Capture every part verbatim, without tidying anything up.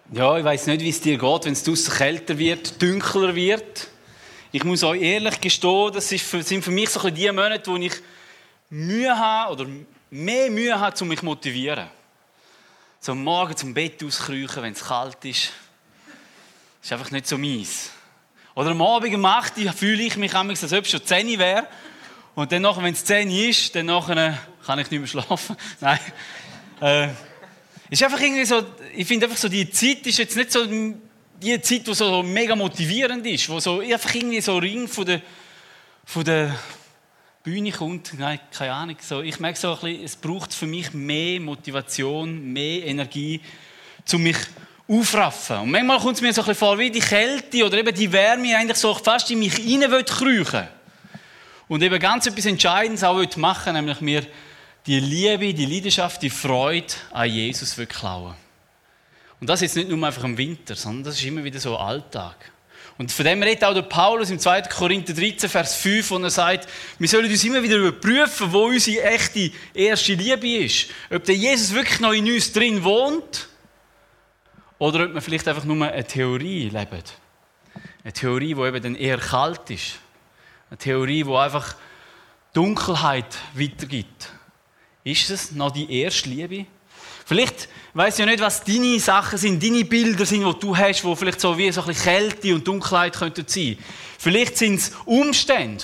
Ja, ich weiss nicht, wie es dir geht, wenn es draussen kälter wird, dunkler wird. Ich muss euch ehrlich gestehen, das ist für, sind für mich so ein bisschen die Monate, wo ich Mühe habe oder mehr Mühe habe, um mich zu motivieren. So am Morgen zum Bett auskriechen, wenn es kalt ist. Das ist einfach nicht so meins. Oder am Abend um acht Uhr fühle ich mich, als ob es schon zehn Uhr wäre. Und dann, wenn es zehn Uhr ist, dann nachher kann ich nicht mehr schlafen. Nein. Äh, ist einfach irgendwie so, ich finde einfach so, die Zeit ist jetzt nicht so die Zeit, die so mega motivierend ist, wo so einfach irgendwie so Ring von der, von der Bühne kommt. Nein, keine Ahnung. So, ich merke so ein bisschen, es braucht für mich mehr Motivation, mehr Energie, um mich aufraffen. Und manchmal kommt es mir so ein bisschen vor, wie die Kälte oder eben die Wärme eigentlich so fast in mich hinein kriechen. Und eben ganz etwas Entscheidendes auch machen, nämlich mir die Liebe, die Leidenschaft, die Freude an Jesus klauen. Und das jetzt nicht nur einfach im Winter, sondern das ist immer wieder so Alltag. Und von dem redet auch der Paulus im zweiten Korinther dreizehn, Vers fünf, wo er sagt, wir sollen uns immer wieder überprüfen, wo unsere echte erste Liebe ist. Ob der Jesus wirklich noch in uns drin wohnt oder ob wir vielleicht einfach nur eine Theorie leben. Eine Theorie, die eben dann eher kalt ist. Eine Theorie, die einfach Dunkelheit weitergibt. Ist es noch die erste Liebe? Vielleicht weiss ich ja nicht, was deine Sachen sind, deine Bilder sind, die du hast, die vielleicht so wie so ein bisschen Kälte und Dunkelheit könnten sein. Vielleicht sind es Umstände,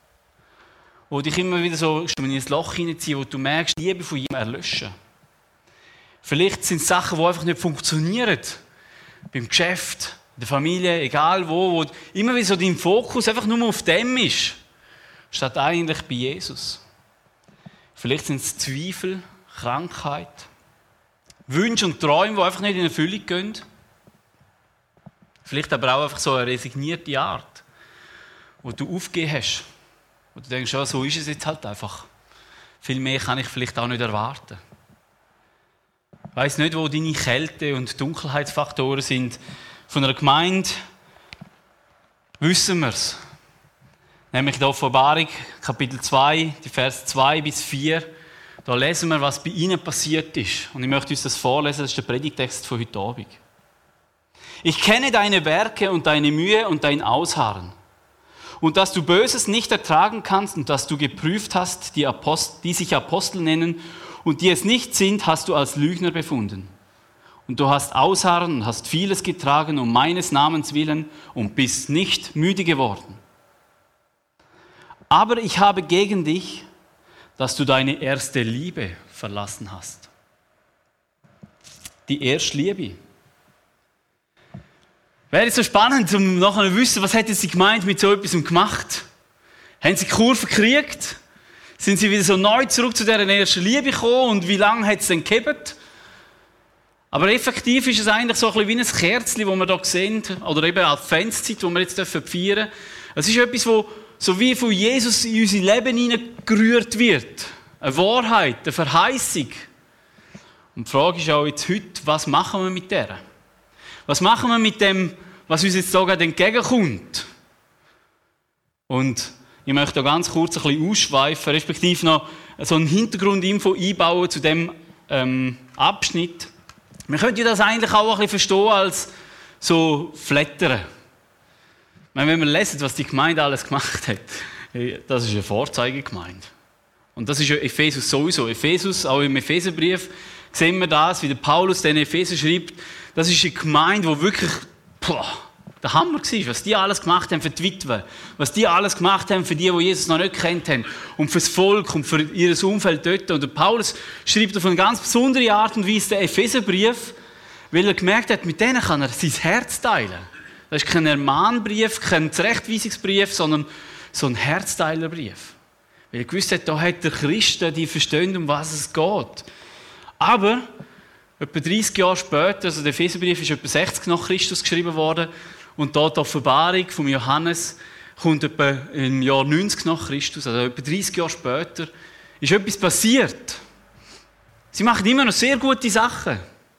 die dich immer wieder so in ein Loch hineinziehen, wo du merkst, die Liebe von jemandem erlöschen. Vielleicht sind es Sachen, die einfach nicht funktionieren. Beim Geschäft, in der Familie, egal wo, wo immer wieder so dein Fokus einfach nur auf dem ist, statt eigentlich bei Jesus. Vielleicht sind es Zweifel, Krankheit, Wünsche und Träume, die einfach nicht in Erfüllung gehen. Vielleicht aber auch einfach so eine resignierte Art, wo du aufgegeben hast. Wo du denkst, ja, so ist es jetzt halt einfach. Viel mehr kann ich vielleicht auch nicht erwarten. Ich weiss nicht, wo deine Kälte- und Dunkelheitsfaktoren sind. Von einer Gemeinde wissen wir es. Nämlich in der Offenbarung, Kapitel zwei, die Verse zwei bis vier. Da lesen wir, was bei ihnen passiert ist. Und ich möchte uns das vorlesen, das ist der Predigtext von heute Abend. Ich kenne deine Werke und deine Mühe und dein Ausharren. Und dass du Böses nicht ertragen kannst und dass du geprüft hast, die, Apostel, die sich Apostel nennen und die es nicht sind, hast du als Lügner befunden. Und du hast Ausharren und hast vieles getragen um meines Namens willen und bist nicht müde geworden. Aber ich habe gegen dich, dass du deine erste Liebe verlassen hast. Die erste Liebe. Wäre so spannend, um nachher zu wissen, was hätte sie gemeint mit so etwas gemacht? Haben sie die Kurve gekriegt? Sind sie wieder so neu zurück zu dieser ersten Liebe gekommen? Und wie lange hat es denn gehabt? Aber effektiv ist es eigentlich so ein bisschen wie ein Kerzchen, das wir hier sehen, oder eben Adventszeit, die wir jetzt feiern dürfen. Es ist etwas, das so wie von Jesus in unser Leben hineingerührt wird. Eine Wahrheit, eine Verheißung. Und die Frage ist auch jetzt heute, was machen wir mit der? Was machen wir mit dem, was uns jetzt sogar entgegenkommt? Und ich möchte da ganz kurz ein bisschen ausschweifen, respektive noch so eine Hintergrundinfo einbauen zu dem ähm, Abschnitt. Man könnte das eigentlich auch ein bisschen verstehen als so Flattern. Wenn wir lesen, was die Gemeinde alles gemacht hat, das ist eine Vorzeigegemeinde. Und das ist ja Ephesus sowieso. Ephesus, auch im Epheserbrief, sehen wir das, wie der Paulus den Epheser schreibt. Das ist eine Gemeinde, die wirklich boah, der Hammer war, was die alles gemacht haben für die Witwen, was die alles gemacht haben für die, die Jesus noch nicht kennt haben, und für das Volk und für ihr Umfeld dort. Und der Paulus schreibt auf eine ganz besondere Art und Weise den Epheserbrief, weil er gemerkt hat, mit denen kann er sein Herz teilen. Das ist kein Ermahnbrief, kein Zurechtweisungsbrief, sondern so ein Herzteilerbrief. Weil er gewusst hat, da hat der Christen, die verstehen, um was es geht. Aber etwa dreißig Jahre später, also der Epheserbrief ist etwa sechzig nach Christus geschrieben worden, und da die Offenbarung von Johannes kommt etwa im Jahr neunzig nach Christus, also etwa dreißig Jahre später, ist etwas passiert. Sie machen immer noch sehr gute Sachen.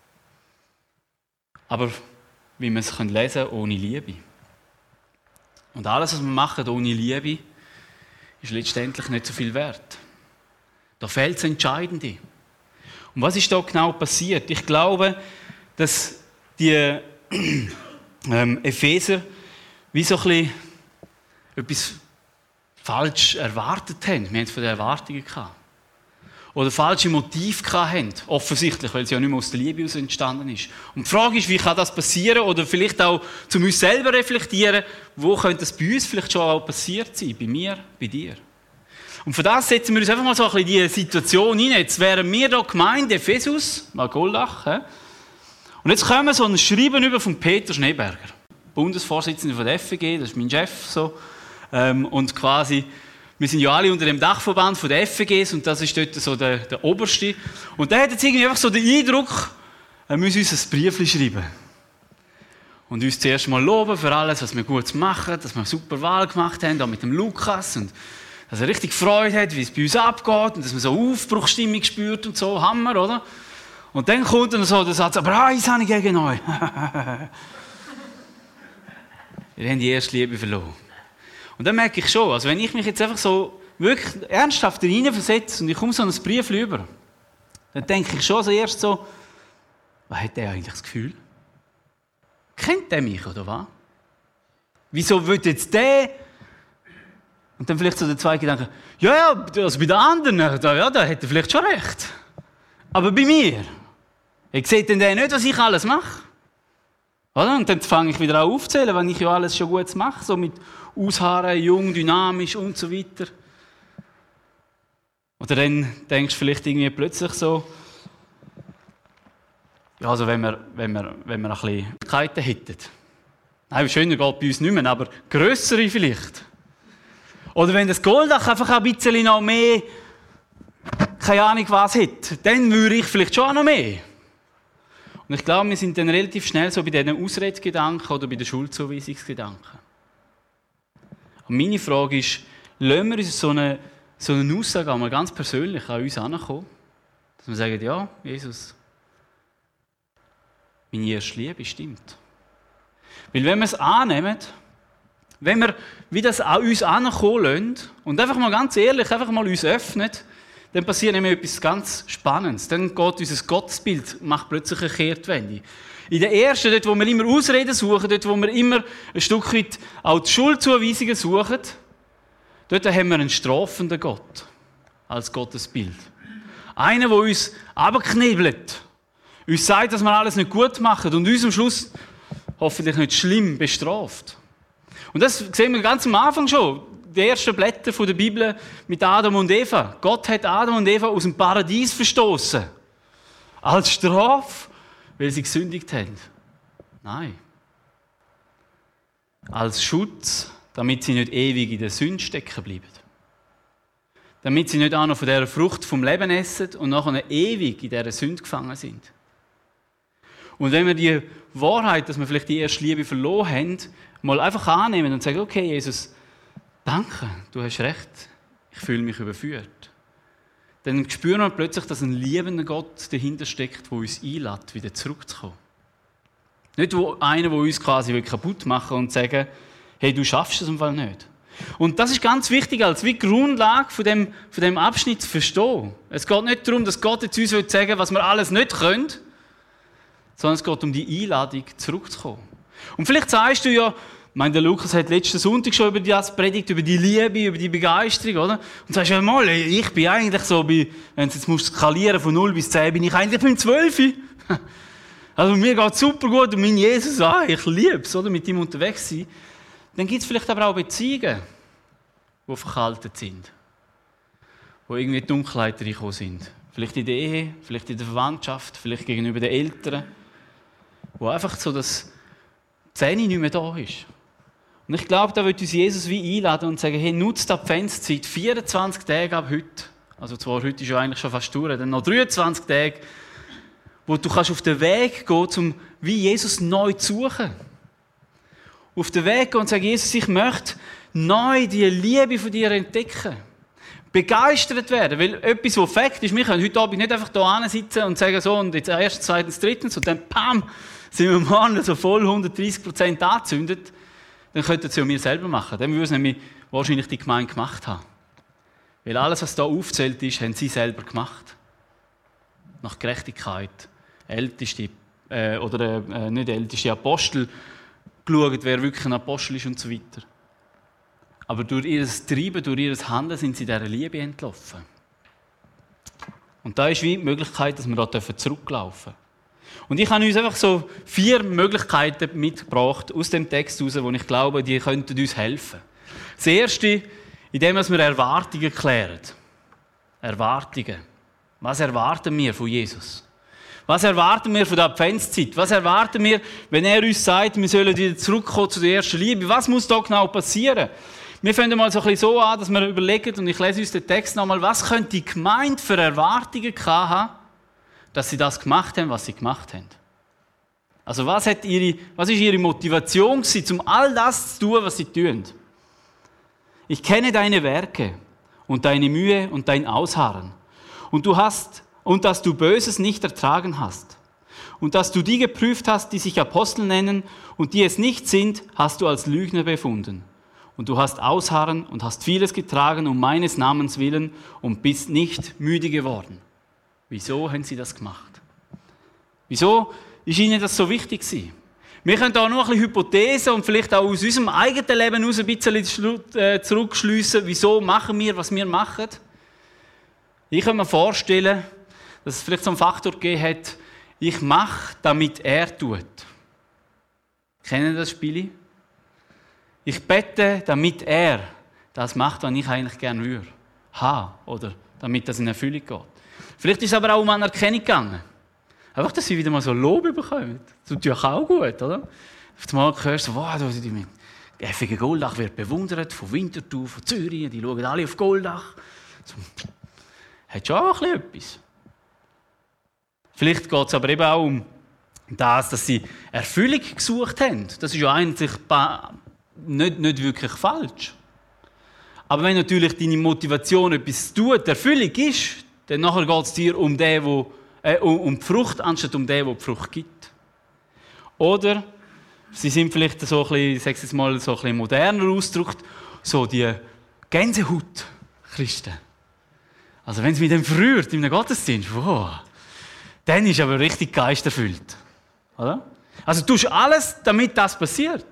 Aber wie wir es lesen können, ohne Liebe. Und alles, was wir machen ohne Liebe, ist letztendlich nicht so viel wert. Da fehlt das Entscheidende. Und was ist da genau passiert? Ich glaube, dass die ähm, Epheser wie so ein bisschen etwas falsch erwartet haben. Wir haben von den Erwartungen gehabt. Oder falsche Motive hatten. Offensichtlich, weil es ja nicht mehr aus der Liebe heraus entstanden ist. Und die Frage ist, wie kann das passieren? Oder vielleicht auch zu uns selber reflektieren, wo könnte das bei uns vielleicht schon auch passiert sein? Bei mir, bei dir. Und für das setzen wir uns einfach mal so ein bisschen in diese Situation hinein. Jetzt wären wir hier Gemeinde Ephesus, mal Goldach. He? Und jetzt kommen wir so ein Schreiben über von Peter Schneeberger, Bundesvorsitzender von der F E G, das ist mein Chef. So. Ähm, und quasi, wir sind ja alle unter dem Dachverband von der F E Gs und das ist dort so der, der Oberste. Und der hat jetzt irgendwie einfach so den Eindruck, er müsse uns ein Briefchen schreiben. Und uns zuerst mal loben für alles, was wir gut machen, dass wir eine super Wahl gemacht haben, auch mit dem Lukas. Und dass er richtig Freude hat, wie es bei uns abgeht und dass man so Aufbruchsstimmung spürt und so, Hammer, oder? Und dann kommt dann so der Satz, aber eins habe ich gegen euch. Ihr habt die erste Liebe verloren. Und dann merke ich schon, also wenn ich mich jetzt einfach so wirklich ernsthaft hineinversetze und ich komme so ein Brief über, dann denke ich schon so erst so, was hat der eigentlich das Gefühl? Kennt der mich, oder was? Wieso will jetzt der? Und dann vielleicht so der zweite Gedanke, ja, ja, also bei den anderen, da, ja, da hat er vielleicht schon recht. Aber bei mir, ich sehe denn der nicht, was ich alles mache? Oder? Und dann fange ich wieder an aufzählen, wenn ich ja alles schon gut mache, so mit Ausharren, jung, dynamisch und so weiter. Oder dann denkst du vielleicht irgendwie plötzlich so, ja, also wenn wir, wenn wir, wenn wir ein bisschen Möglichkeiten hätten. Nein, schöner geht bei uns nicht mehr, aber grössere vielleicht. Oder wenn das Goldach einfach ein bisschen noch mehr, keine Ahnung was hat, dann würde ich vielleicht schon auch noch mehr. Und ich glaube, wir sind dann relativ schnell so bei diesen Ausredgedanken oder bei den Schuldzuweisungsgedanken. Und meine Frage ist, lassen wir uns so eine, so eine Aussage einmal ganz persönlich an uns herankommen? Dass wir sagen, ja, Jesus, meine erste Liebe stimmt. Weil wenn wir es annehmen, wenn wir wie das an uns herankommen lassen und einfach mal ganz ehrlich einfach mal uns öffnen, dann passiert nämlich etwas ganz Spannendes. Dann geht unser Gottesbild, macht plötzlich eine Kehrtwende. In der ersten, dort wo wir immer Ausreden suchen, dort wo wir immer ein Stück weit auch die Schuldzuweisungen suchen, dort haben wir einen strafenden Gott als Gottesbild. Einer, der uns abknebelt, uns sagt, dass wir alles nicht gut machen und uns am Schluss hoffentlich nicht schlimm bestraft. Und das sehen wir ganz am Anfang schon. Die ersten Blätter der Bibel mit Adam und Eva. Gott hat Adam und Eva aus dem Paradies verstoßen. Als Strafe, weil sie gesündigt haben. Nein. Als Schutz, damit sie nicht ewig in der Sünde stecken bleiben. Damit sie nicht auch noch von dieser Frucht vom Leben essen und nachher ewig in dieser Sünde gefangen sind. Und wenn wir die Wahrheit, dass wir vielleicht die erste Liebe verloren haben, mal einfach annehmen und sagen, okay, Jesus, danke, du hast recht, ich fühle mich überführt. Dann spüren wir plötzlich, dass ein liebender Gott dahinter steckt, der uns einlädt, wieder zurückzukommen. Nicht einer, der uns quasi kaputt machen und sagen, hey, du schaffst es im Fall nicht. Und das ist ganz wichtig, als wie Grundlage von dem, von dem Abschnitt zu verstehen. Es geht nicht darum, dass Gott jetzt uns sagen will, was wir alles nicht können, sondern es geht um die Einladung, zurückzukommen. Und vielleicht sagst du ja, ich meine, der Lukas hat letzten Sonntag schon über das predigt, über die Liebe, über die Begeisterung, oder? Und sagst ja mal, ich bin eigentlich so bei, wenn du jetzt musst skalieren von null bis zehn, bin ich eigentlich beim zwölf. Also mir geht es super gut und mein Jesus, ah, ich liebe es, oder? Mit ihm unterwegs sein. Dann gibt es vielleicht aber auch Beziehungen, die verkaltet sind. Wo irgendwie Dunkelheit reingekommen sind. Vielleicht in der Ehe, vielleicht in der Verwandtschaft, vielleicht gegenüber den Eltern. Wo einfach so das Zähne nicht mehr da ist. Und ich glaube, da wird uns Jesus wie einladen und sagen, hey, nutzt die Adventszeit, vierundzwanzig Tage ab heute, also zwar heute ist ja eigentlich schon fast durch, dann noch dreiundzwanzig Tage, wo du kannst auf den Weg gehen, um wie Jesus neu zu suchen. Auf den Weg gehen und sagen, Jesus, ich möchte neu die Liebe von dir entdecken. Begeistert werden, weil etwas, was Fakt ist, wir können heute Abend nicht einfach hier sitzen und sagen, so, und jetzt erstens, zweitens, drittens, und dann, pam, sind wir morgen so voll hundertdreissig Prozent angezündet, dann könnten sie ja wir selber machen. Dann würden sie nämlich wahrscheinlich die Gemeinde gemacht haben. Weil alles, was da aufzählt ist, haben sie selber gemacht. Nach Gerechtigkeit, Älteste, äh, oder äh, nicht älteste Apostel geschaut, wer wirklich ein Apostel ist und so weiter. Aber durch ihr Treiben, durch ihr Handeln sind sie dieser Liebe entlaufen. Und da ist wie die Möglichkeit, dass wir da zurücklaufen dürfen. Und ich habe uns einfach so vier Möglichkeiten mitgebracht aus dem Text heraus, wo ich glaube, die könnten uns helfen. Das erste, indem wir Erwartungen klären. Erwartungen. Was erwarten wir von Jesus? Was erwarten wir von der Adventszeit? Was erwarten wir, wenn er uns sagt, wir sollen wieder zurückkommen zu der ersten Liebe? Was muss da genau passieren? Wir fangen mal so ein bisschen so an, dass wir überlegen, und ich lese uns den Text nochmal, was könnte die Gemeinde für Erwartungen haben, dass sie das gemacht haben, was sie gemacht haben. Also was hat ihre, was ist ihre Motivation gewesen, um all das zu tun, was sie tun? Ich kenne deine Werke und deine Mühe und dein Ausharren. Und du hast, und dass du Böses nicht ertragen hast. Und dass du die geprüft hast, die sich Apostel nennen und die es nicht sind, hast du als Lügner befunden. Und du hast ausharren und hast vieles getragen um meines Namens willen und bist nicht müde geworden. Wieso haben sie das gemacht? Wieso ist ihnen das so wichtig gewesen? Wir können da nur ein bisschen Hypothesen und vielleicht auch aus unserem eigenen Leben heraus ein bisschen zurückschliessen, wieso machen wir, was wir machen. Ich kann mir vorstellen, dass es vielleicht so einen Faktor gegeben hat, ich mache, damit er tut. Kennen Sie das Spiel? Ich bete, damit er das macht, was ich eigentlich gerne würde. Ha, oder damit das in Erfüllung geht. Vielleicht ist es aber auch um Anerkennung gegangen. Einfach, dass sie wieder mal so Lob bekommen. Das tut natürlich auch gut, oder? Auf einmal hörst du, wow, die F G Goldach wird bewundert, von Winterthur, von Zürich, die schauen alle auf Goldach. So, hat schon auch ein bisschen etwas. Vielleicht geht es aber eben auch um das, dass sie Erfüllung gesucht haben. Das ist ja eigentlich nicht, nicht wirklich falsch. Aber wenn natürlich deine Motivation etwas tut, Erfüllung ist, dann nachher geht es dir um, den, wo, äh, um, um die Frucht, anstatt um den, der die Frucht gibt. Oder sie sind vielleicht so ein bisschen, ich sage es mal, so ein bisschen moderner ausgedrückt, so die Gänsehaut-Christen. Also wenn es mich dann verrührt in einem Gottesdienst, wow, dann ist aber richtig geisterfüllt. Oder? Also du tust alles, damit das passiert.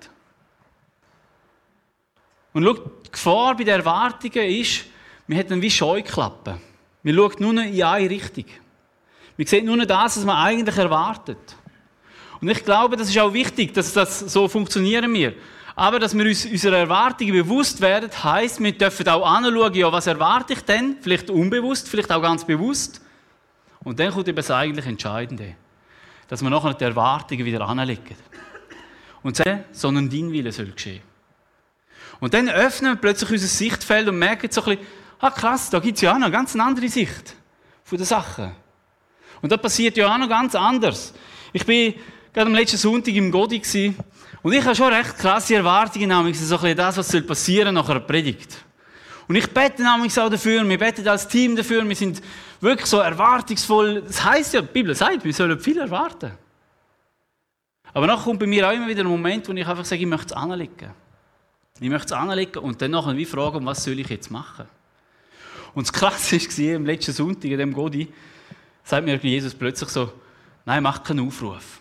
Und schau, die Gefahr bei den Erwartungen ist, wir haben wie Scheuklappen. Wir schauen nur noch in eine Richtung. Wir sehen nur noch das, was man eigentlich erwartet. Und ich glaube, das ist auch wichtig, dass das so funktionieren wir. Aber dass wir uns unserer Erwartungen bewusst werden, heisst, wir dürfen auch anschauen, ja, was erwarte ich denn? Vielleicht unbewusst, vielleicht auch ganz bewusst. Und dann kommt eben das eigentlich Entscheidende, dass wir nachher die Erwartungen wieder anlegen. Und sagen, sondern dein Wille soll geschehen. Und dann öffnen wir plötzlich unser Sichtfeld und merken so ein bisschen, ah krass, da gibt es ja auch noch eine ganz andere Sicht von den Sachen. Und da passiert ja auch noch ganz anders. Ich war gerade am letzten Sonntag im Godi gewesen, und ich habe schon recht krasse Erwartungen, nämlich so ein bisschen das, was passieren soll nach einer Predigt. Und ich bete nämlich auch dafür, wir beten als Team dafür, wir sind wirklich so erwartungsvoll. Das heisst ja, die Bibel sagt, wir sollen viel erwarten. Aber nachher kommt bei mir auch immer wieder ein Moment, wo ich einfach sage, ich möchte es anlegen. Ich möchte es anlegen und dann nachher wie fragen, was soll ich jetzt machen? Und das Krasse war, am letzten Sonntag, in dem Godi, sagt mir Jesus plötzlich so, nein, mach keinen Aufruf.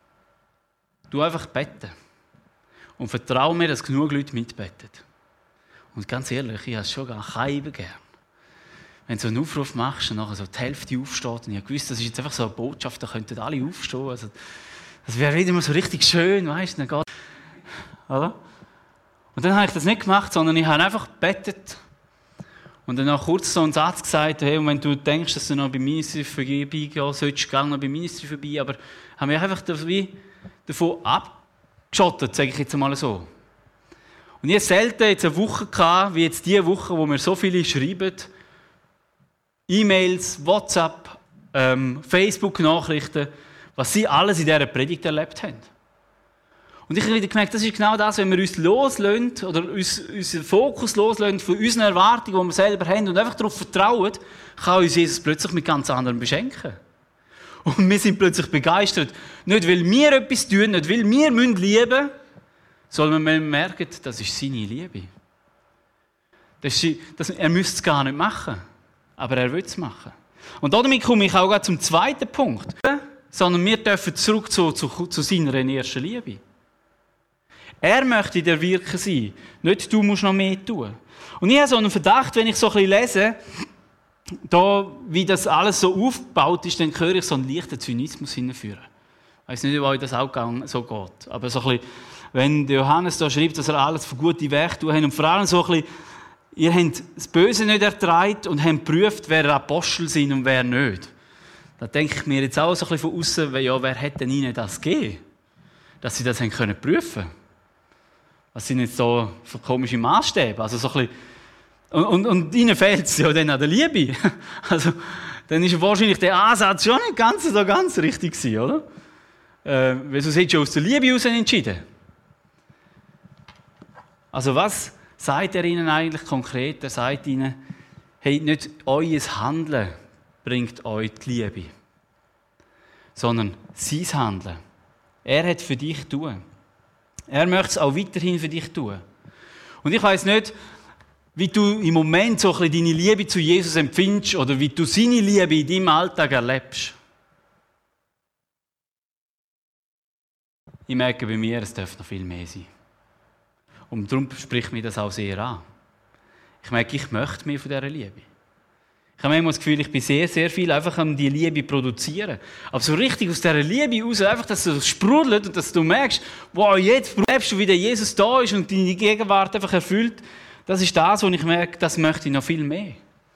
Du einfach beten. Und vertraue mir, dass genug Leute mitbeten. Und ganz ehrlich, ich habe es schon gar keinen gern. Wenn du so einen Aufruf machst und nachher so die Hälfte aufsteht, und ich habe gewusst, das ist jetzt einfach so eine Botschaft, da könnten alle aufstehen. Also, das wäre wieder mal so richtig schön, weißt du? Oder? Und dann habe ich das nicht gemacht, sondern ich habe einfach gebetet. Und dann noch kurz so einen Satz gesagt, hey, und wenn du denkst, dass du noch bei Ministry vorbeigehen solltest, geh noch bei Ministry vorbei. Aber haben wir einfach davon abgeschottet, sage ich jetzt einmal so. Und ich hatte selten jetzt eine Woche gehabt, wie jetzt diese Woche, wo mir so viele schreiben, E-Mails, WhatsApp, ähm, Facebook-Nachrichten, was sie alles in dieser Predigt erlebt haben. Und ich habe wieder gemerkt, das ist genau das, wenn wir uns loslösen oder uns, unseren Fokus loslösen von unseren Erwartungen, die wir selber haben und einfach darauf vertrauen, kann uns Jesus plötzlich mit ganz anderem beschenken. Und wir sind plötzlich begeistert. Nicht, weil wir etwas tun, nicht, weil wir lieben müssen, sondern wir merken, das ist seine Liebe. Das ist, das, er müsste es gar nicht machen, aber er will es machen. Und damit komme ich auch zum zweiten Punkt. sondern wir dürfen zurück zu, zu, zu seiner ersten Liebe. Er möchte der Wirken sein, nicht du musst noch mehr tun. Und ich habe so einen Verdacht, wenn ich so ein bisschen lese, da, wie das alles so aufgebaut ist, dann höre ich so einen leichten Zynismus hinführen. Ich weiss nicht, ob euch das auch so geht. Aber so ein bisschen, wenn Johannes da schreibt, dass er alles für gute Werke tut, und vor allem so ein bisschen, ihr habt das Böse nicht ertragen und habt geprüft, wer Apostel sind und wer nicht. Da denke ich mir jetzt auch so ein bisschen von außen, ja, wer hätte denn ihnen das gegeben, dass sie das haben können prüfen? Was sind jetzt so für komische Maßstäbe? Also so ein bisschen, und, und, und ihnen fehlt es ja dann an der Liebe. Also, dann ist wahrscheinlich der Ansatz schon nicht ganz so ganz richtig gewesen, oder? Äh, weil sonst hättest du aus der Liebe heraus entschieden. Also was sagt er ihnen eigentlich konkret? Er sagt ihnen, hey, nicht euer Handeln bringt euch die Liebe, sondern sein Handeln. Er hat für dich tun. Er möchte es auch weiterhin für dich tun. Und ich weiss nicht, wie du im Moment so ein bisschen deine Liebe zu Jesus empfindest oder wie du seine Liebe in deinem Alltag erlebst. Ich merke bei mir, es darf noch viel mehr sein. Und darum spricht mich das auch sehr an. Ich merke, ich möchte mehr von dieser Liebe. Ich habe manchmal das Gefühl, ich bin sehr, sehr viel einfach am die Liebe produzieren. Aber so richtig aus dieser Liebe raus, einfach, dass es sprudelt und dass du merkst, wow, jetzt erlebst du, wie der Jesus da ist und deine Gegenwart einfach erfüllt. Das ist das, wo ich merke, das möchte ich noch viel mehr.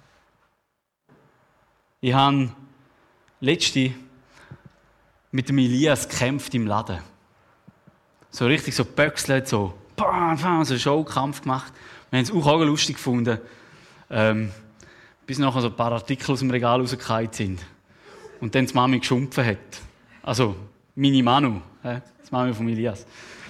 Ich habe letzte mit dem Elias gekämpft im Laden. So richtig so böckselt, so bam, bam, so einen Showkampf gemacht. Wir haben es auch lustig gefunden. Ähm, bis nachher so ein paar Artikel aus dem Regal rausgefallen sind. Und dann die Mami geschumpfen hat. Also, meine Manu, äh, die Mami von Elias.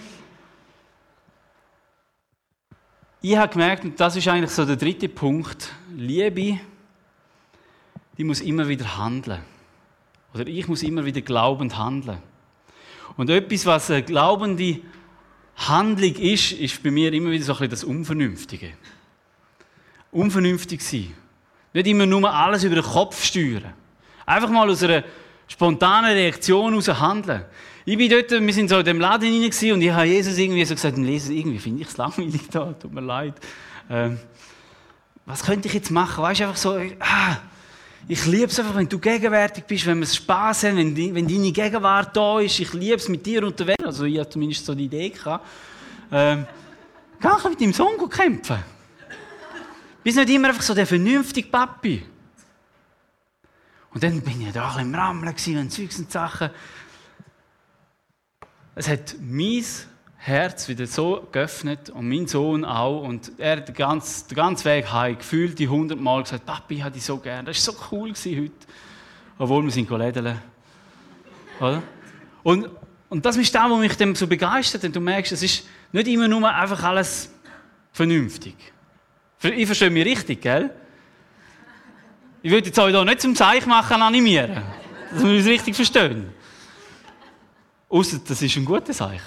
Ich habe gemerkt, und das ist eigentlich so der dritte Punkt, Liebe, die muss immer wieder handeln. Oder ich muss immer wieder glaubend handeln. Und etwas, was eine glaubende Handlung ist, ist bei mir immer wieder so ein bisschen das Unvernünftige. Unvernünftig sein. Nicht immer nur alles über den Kopf steuern. Einfach mal aus einer spontanen Reaktion heraus handeln. Ich bin dort, wir sind so in dem Laden hinein und ich habe Jesus irgendwie so gesagt, Jesus, irgendwie finde ich es langweilig da, tut mir leid. Ähm, was könnte ich jetzt machen? Weißt du, einfach so, ah, ich liebe es einfach, wenn du gegenwärtig bist, wenn wir Spass haben, wenn, die, wenn deine Gegenwart da ist. Ich liebe es, mit dir unterwegs. Also ich hatte zumindest so die Idee gehabt. Ähm, geh auch mit deinem Sohn kämpfen. Bist nicht immer einfach so der vernünftige Papi. Und dann bin ich da ein bisschen im Rammeln und Zeugs und Sachen. Es hat mein Herz wieder so geöffnet und mein Sohn auch. Und er hat den ganzen, den ganzen Weg heim gefühlt die hundertmal gesagt, Papi, ich habe dich so gern. Das war so cool heute. Obwohl wir sind gelädeln. Oder? Und, und das ist das, was mich dann so begeistert. Und du merkst, es ist nicht immer nur einfach alles vernünftig. Ich verstehe mich richtig, gell? Ich würde jetzt euch hier nicht zum Zeichen machen animieren. Dass wir uns richtig verstehen. Ausser, das ist ein gutes Zeichen.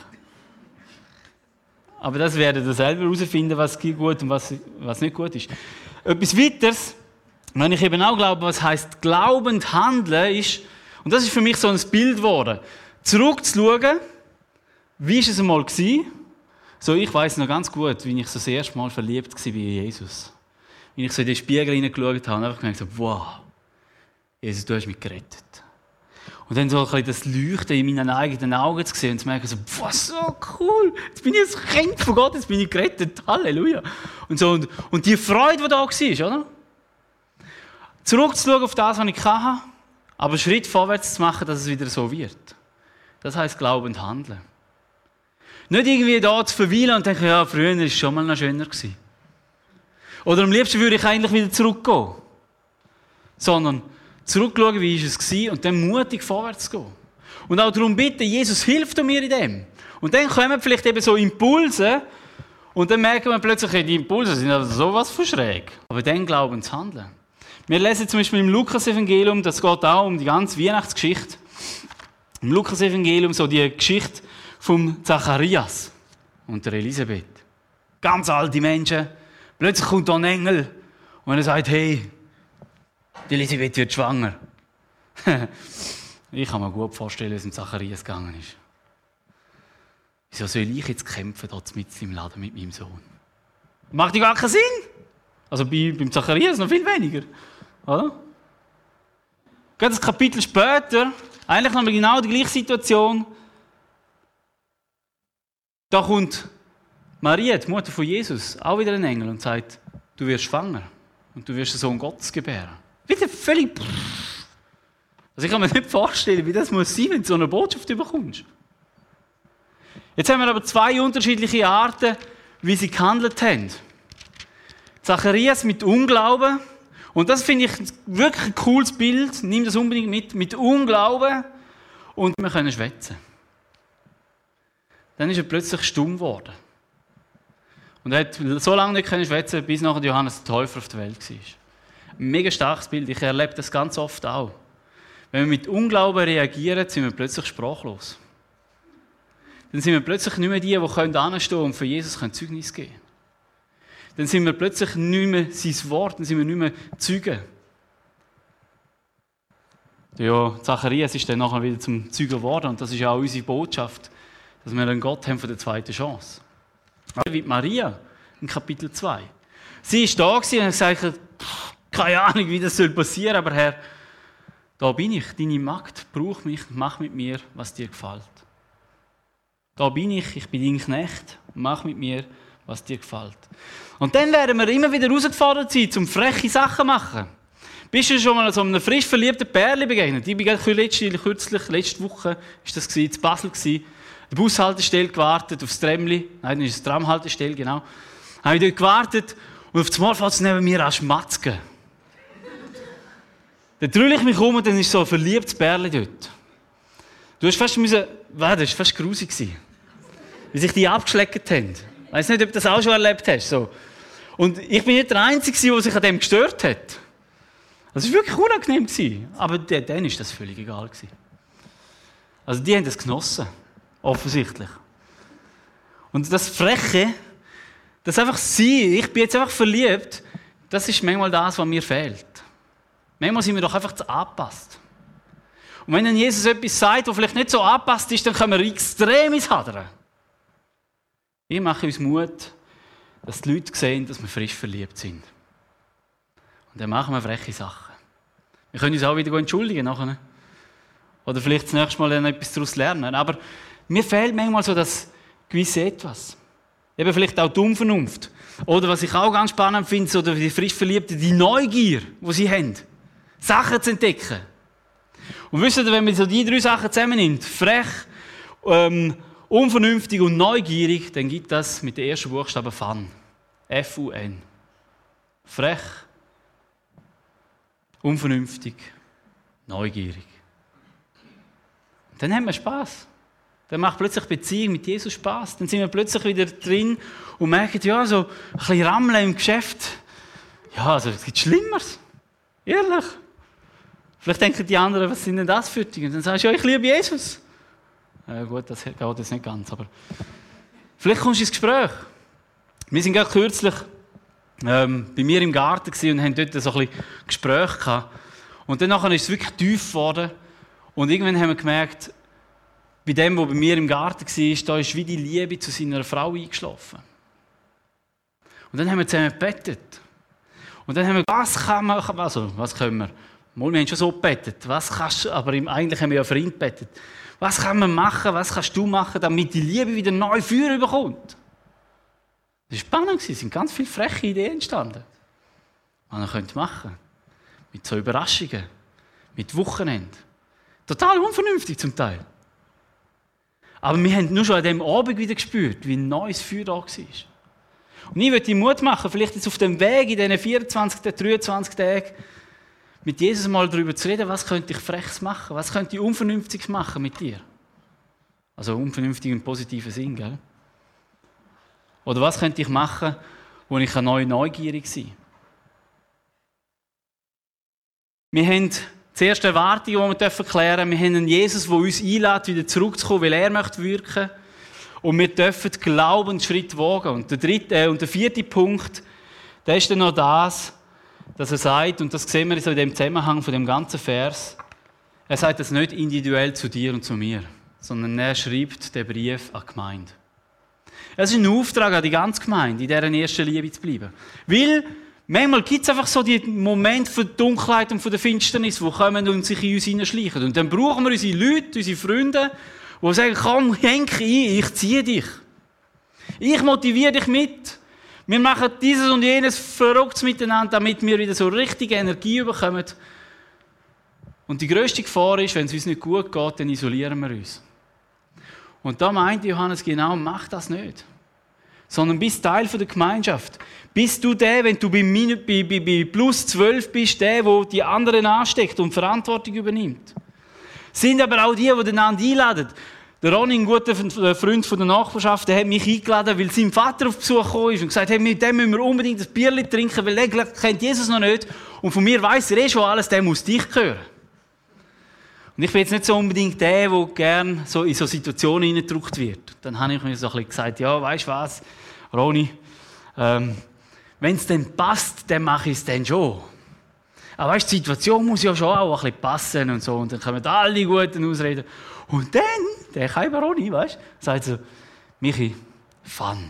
Aber das werdet ihr selber herausfinden, was gut und was, was nicht gut ist. Etwas weiteres, wenn ich eben auch glaube, was heisst glaubend handeln, ist, und das ist für mich so ein Bild geworden, zurückzuschauen, wie war es einmal gewesen? So, ich weiss noch ganz gut, wie ich so das erste Mal verliebt war bei Jesus. Wie ich so in den Spiegel hineingeschaut habe und einfach gemerkt habe, wow, Jesus, du hast mich gerettet. Und dann so ein bisschen das Leuchten in meinen eigenen Augen zu sehen und zu merken, so, wow, so cool, jetzt bin ich ein Kind von Gott, jetzt bin ich gerettet, Halleluja. Und, so, und, und die Freude, die da war, oder? Zurückzuschauen auf das, was ich hatte, aber einen Schritt vorwärts zu machen, dass es wieder so wird. Das heisst glaubend handeln. Nicht irgendwie da zu verweilen und denken, ja, früher war es schon mal noch schöner gewesen. Oder am liebsten würde ich eigentlich wieder zurückgehen. Sondern zurückschauen, wie war es und dann mutig vorwärts gehen. Und auch darum bitten, Jesus hilft mir in dem. Und dann kommen vielleicht eben so Impulse und dann merken wir plötzlich, die Impulse sind also sowas von schräg. Aber dann glauben zu handeln. Wir lesen zum Beispiel im Lukas-Evangelium, das geht auch um die ganze Weihnachtsgeschichte. Im Lukas-Evangelium so die Geschichte vom Zacharias und der Elisabeth. Ganz alte Menschen. Plötzlich kommt da ein Engel und er sagt, hey, die Elisabeth wird schwanger. Ich kann mir gut vorstellen, wie es mit Zacharias gegangen ist. Wieso soll ich jetzt kämpfen, dort mit im Laden mit meinem Sohn? Macht ja gar keinen Sinn. Also bei, beim Zacharias noch viel weniger. Oder? Gerade ein Kapitel später, eigentlich noch mal genau die gleiche Situation. Da kommt Maria, die Mutter von Jesus, auch wieder ein Engel und sagt, du wirst schwanger und du wirst einen Sohn Gottes gebären. Wieder völlig... Also ich kann mir nicht vorstellen, wie das muss sein, wenn du so eine Botschaft bekommst. Jetzt haben wir aber zwei unterschiedliche Arten, wie sie gehandelt haben. Zacharias mit Unglauben. Und das finde ich wirklich ein cooles Bild. Nimm das unbedingt mit. Mit Unglauben. Und wir können schwätzen. Dann ist er plötzlich stumm geworden. Und er hat so lange nicht schwätzen, bis nachher Johannes der Täufer auf der Welt war. Ein mega starkes Bild. Ich erlebe das ganz oft auch. Wenn wir mit Unglauben reagieren, sind wir plötzlich sprachlos. Dann sind wir plötzlich nicht mehr die, die hinstehen und für Jesus Zeugnis geben können. Dann sind wir plötzlich nicht mehr sein Wort, dann sind wir nicht mehr Zeugen. Ja, Zacharias ist dann nachher wieder zum Zeugen geworden und das ist ja auch unsere Botschaft, dass wir einen Gott haben von der zweiten Chance. Wie Maria in Kapitel zwei. Sie war da und hat gesagt, keine Ahnung, wie das passieren soll, aber Herr, da bin ich, deine Magd, brauch mich, mach mit mir, was dir gefällt. Da bin ich, ich bin dein Knecht, mach mit mir, was dir gefällt. Und dann werden wir immer wieder herausgefordert sein, um freche Sachen zu machen. Bist du schon mal so einem frisch verliebten Pärchen begegnet? Ich bin kürzlich, kürzlich, letzte Woche, war das in Basel, an der Bushaltestelle gewartet, aufs Tramli, nein, das ist eine Tramhaltestelle, genau. Habe ich dort gewartet und auf einmal fängt es neben mir an zu schmatzken. Dann drülle ich mich um und dann ist so ein verliebtes Pärchen dort. Du hast fast müssen, wow, das war fast grusig, wie sich die abgeschleckt haben. Ich weiss nicht, ob du das auch schon erlebt hast. So. Und ich bin nicht der Einzige, der sich an dem gestört hat. Das war wirklich unangenehm. Aber denen war das völlig egal. Also die haben das genossen. Offensichtlich. Und das Freche, das einfach sein, ich bin jetzt einfach verliebt, das ist manchmal das, was mir fehlt. Manchmal sind wir doch einfach zu angepasst. Und wenn dann Jesus etwas sagt, das vielleicht nicht so angepasst ist, dann können wir extrem ins Hadern. Ich mache uns Mut, dass die Leute sehen, dass wir frisch verliebt sind. Und dann machen wir freche Sachen. Wir können uns auch wieder entschuldigen nachher. Oder vielleicht das nächste Mal dann etwas daraus lernen. Aber mir fehlt manchmal so das gewisse Etwas. Eben vielleicht auch die Unvernunft. Oder was ich auch ganz spannend finde, so die frisch Verliebten, die Neugier, die sie haben. Sachen zu entdecken. Und wisst ihr, wenn man so die drei Sachen zusammennimmt, frech, ähm, unvernünftig und neugierig, dann gibt das mit den ersten Buchstaben Fun. F U N. Frech, unvernünftig, neugierig. Dann haben wir Spass. Dann macht plötzlich die Beziehung mit Jesus Spass. Dann sind wir plötzlich wieder drin und merken, ja, so ein bisschen Rammeln im Geschäft. Ja, also es gibt Schlimmeres. Ehrlich. Vielleicht denken die anderen, was sind denn das für Dinge? Und dann sagst du, ja, ich liebe Jesus. Ja, gut, das geht jetzt nicht ganz, aber vielleicht kommst du ins Gespräch. Wir waren gerade kürzlich ähm, bei mir im Garten und haben dort so ein bisschen Gespräch gehabt. Und dann ist es wirklich tief geworden. Und irgendwann haben wir gemerkt, bei dem, der bei mir im Garten war, da ist wie die Liebe zu seiner Frau eingeschlafen. Und dann haben wir zusammen gebetet. Und dann haben wir, was kann man, also, was können wir? Mal, wir haben schon so gebetet. Was kannst du, aber eigentlich haben wir ja für ihn gebetet. Was kann man machen, was kannst du machen, damit die Liebe wieder neu Feuer bekommt? Das war spannend, es sind ganz viele freche Ideen entstanden. Was man könnte machen. Mit so Überraschungen, mit Wochenenden. Total unvernünftig zum Teil. Aber wir haben nur schon an diesem Abend wieder gespürt, wie ein neues Feuer da war. Und ich möchte dir Mut machen, vielleicht jetzt auf dem Weg in diesen vierundzwanzig, dreiundzwanzig Tagen, mit Jesus mal darüber zu reden, was könnte ich Freches machen, was könnte ich Unvernünftiges machen mit dir. Also unvernünftig im positiven Sinn, gell? Oder was könnte ich machen, wo ich neu neugierig sein kann. Wir haben die erste Erwartung, die wir klären dürfen. Wir haben einen Jesus, der uns einlädt, wieder zurückzukommen, weil er möchte wirken. Und wir dürfen Glaubensschritt wagen. Und der, dritte, äh, und der vierte Punkt, der ist dann noch das, dass er sagt, und das sehen wir so in dem Zusammenhang von dem ganzen Vers, Er sagt das nicht individuell zu dir und zu mir, sondern er schreibt den Brief an die Gemeinde. Es ist ein Auftrag an die ganze Gemeinde, in dieser ersten Liebe zu bleiben. Weil manchmal gibt es einfach so die Momente von der Dunkelheit und von der Finsternis, die kommen und sich in uns hineinschleichen. Und dann brauchen wir unsere Leute, unsere Freunde, die sagen, komm, henk ein, ich ziehe dich. Ich motiviere dich mit. Wir machen dieses und jenes Verrücktes miteinander, damit wir wieder so richtige Energie bekommen. Und die grösste Gefahr ist, wenn es uns nicht gut geht, dann isolieren wir uns. Und da meint Johannes genau, mach das nicht. Sondern bist Teil der Gemeinschaft. Bist du der, wenn du bei, bei, bei, bei plus zwölf bist, der, der die anderen ansteckt und Verantwortung übernimmt. Sind aber auch die, die den anderen einladen. Der Ronny, ein guter Freund von der Nachbarschaft, der hat mich eingeladen, weil sein Vater auf Besuch gekommen ist und gesagt hat, mit dem müssen wir unbedingt ein Bierchen trinken, weil er kennt Jesus noch nicht. Und von mir weiss er eh schon alles, der muss dich hören. Und ich bin jetzt nicht so unbedingt der, der gerne so in so Situationen hineingedrückt wird. Dann habe ich mir so ein bisschen gesagt, ja, weißt du was, Ronny, ähm, wenn es dann passt, dann mache ich es dann schon. Aber weißt, die Situation muss ja schon auch ein bisschen passen und so. Und dann kommen alle guten Ausreden. Und dann, der Kaiber Ronny, weißt du, sagt so, Michi, Fun.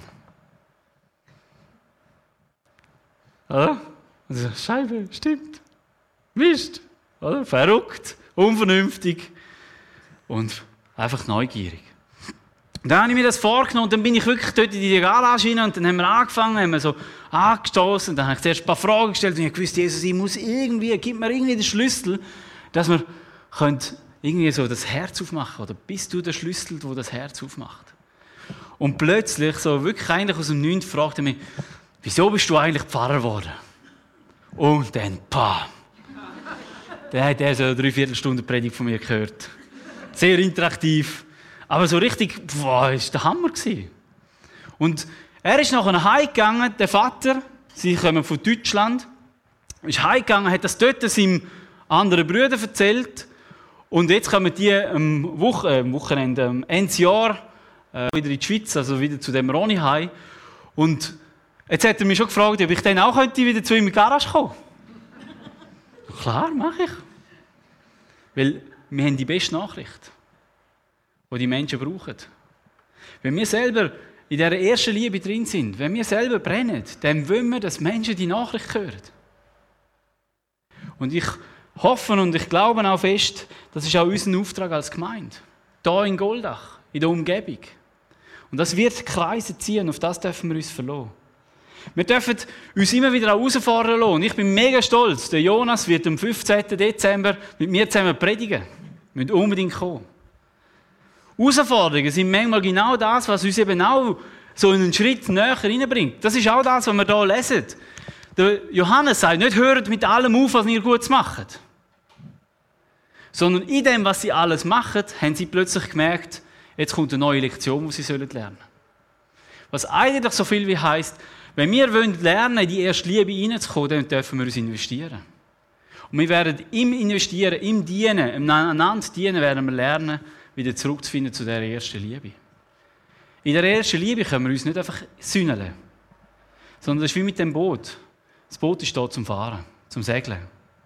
Oder? Und so, Scheibe, stimmt. Mist. Oder? Verrückt, unvernünftig und einfach neugierig. Und dann habe ich mir das vorgenommen und dann bin ich wirklich dort in die Garage rein und dann haben wir angefangen, haben wir so angestoßen und dann habe ich zuerst ein paar Fragen gestellt und ich wusste, Jesus, ich muss irgendwie, gib mir irgendwie den Schlüssel, dass wir können irgendwie so das Herz aufmachen. Oder bist du der Schlüssel, der das Herz aufmacht? Und plötzlich, so wirklich eigentlich aus dem Nichts, fragte er mich, wieso bist du eigentlich Pfarrer geworden? Und dann, pah! Dann hat er so eine Dreiviertelstunde Predigt von mir gehört. Sehr interaktiv. Aber so richtig, boah, das war der Hammer. Und er ist nachher heimgegangen, der Vater, sie kommen von Deutschland, ist heimgegangen, hat das dort seinem anderen Bruder erzählt. Und jetzt kommen die am Woche, äh, Wochenende, am Endsjahr, äh, wieder in die Schweiz, also wieder zu dem Ronny heim. Und jetzt hat er mich schon gefragt, ob ich dann auch könnte wieder zu ihm in die Garage kommen. Klar, mache ich. Weil wir haben die beste Nachricht, die die Menschen brauchen. Wenn wir selber in dieser ersten Liebe drin sind, wenn wir selber brennen, dann wollen wir, dass Menschen die Nachricht hören. Und ich hoffe und ich glaube auch fest, das ist auch unser Auftrag als Gemeinde. Hier in Goldach, in der Umgebung. Und das wird Kreise ziehen, auf das dürfen wir uns verlassen. Wir dürfen uns immer wieder herausfordern lassen. Ich bin mega stolz. Der Jonas wird am fünfzehnten Dezember mit mir zusammen predigen. Wir müssen unbedingt kommen. Herausforderungen sind manchmal genau das, was uns eben auch so einen Schritt näher reinbringt. Das ist auch das, was wir hier lesen. Der Johannes sagt, nicht hört mit allem auf, was ihr gut macht. Sondern in dem, was sie alles machen, haben sie plötzlich gemerkt, jetzt kommt eine neue Lektion, die sie lernen sollen. Was eigentlich so viel wie heisst, wenn wir lernen wollen, in die erste Liebe hineinzukommen, dann dürfen wir uns investieren. Und wir werden im Investieren, im Dienen, im einander dienen, werden wir lernen, wieder zurückzufinden zu dieser ersten Liebe. In der ersten Liebe können wir uns nicht einfach sühneln, sondern es ist wie mit dem Boot. Das Boot ist da zum Fahren, zum Segeln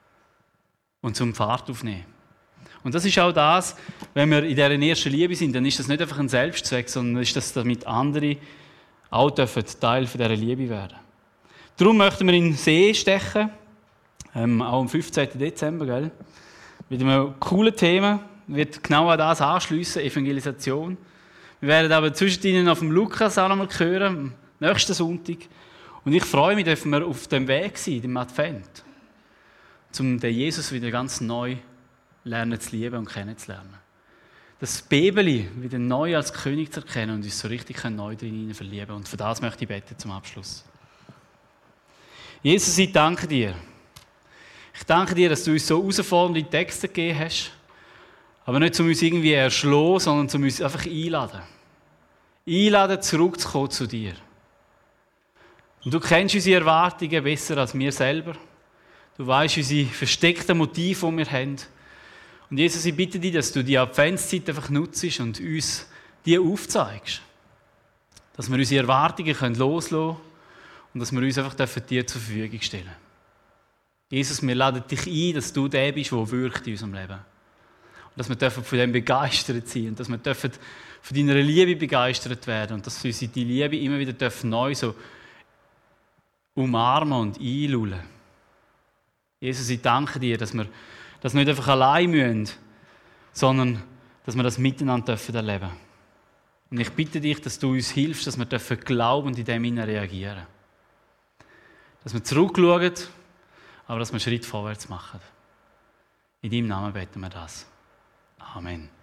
und zum Fahrt aufnehmen. Und das ist auch das, wenn wir in dieser ersten Liebe sind, dann ist das nicht einfach ein Selbstzweck, sondern ist das, damit andere auch dürfen Teil dieser Liebe werden. Darum möchten wir in den See stechen, ähm, auch am fünfzehnten Dezember, gell? Mit einem coolen Thema, wird genau an das anschliessen, Evangelisation. Wir werden aber zwischendrin auf dem Lukas auch noch mal hören, am nächsten Sonntag. Und ich freue mich, dass wir auf dem Weg sind, im Advent, um den Jesus wieder ganz neu lernen zu lieben und kennenzulernen. Das Babeli wieder neu als König zu erkennen und uns so richtig neu drin verlieben. Und für das möchte ich beten zum Abschluss. Jesus, ich danke dir. Ich danke dir, dass du uns so herausfordernde Texte gegeben hast, aber nicht um uns irgendwie erschlagen, sondern um uns einfach einladen. Einladen, zurückzukommen zu dir. Und du kennst unsere Erwartungen besser als wir selber. Du weißt unsere versteckten Motive, die wir haben. Und Jesus, ich bitte dich, dass du die Adventszeit einfach nutzt und uns die aufzeigst. Dass wir unsere Erwartungen loslassen können und dass wir uns einfach dir zur Verfügung stellen. Jesus, wir laden dich ein, dass du der bist, der wirkt in unserem Leben. Dass wir von dem begeistert sein und dass wir von deiner Liebe begeistert werden und dass wir unsere die Liebe immer wieder neu so umarmen und einlullen. Jesus, ich danke dir, dass wir das nicht einfach allein müssen, sondern dass wir das miteinander erleben dürfen. Und ich bitte dich, dass du uns hilfst, dass wir glauben und in dem hinein reagieren. Dass wir zurückschauen, aber dass wir einen Schritt vorwärts machen. In deinem Namen beten wir das. Amen.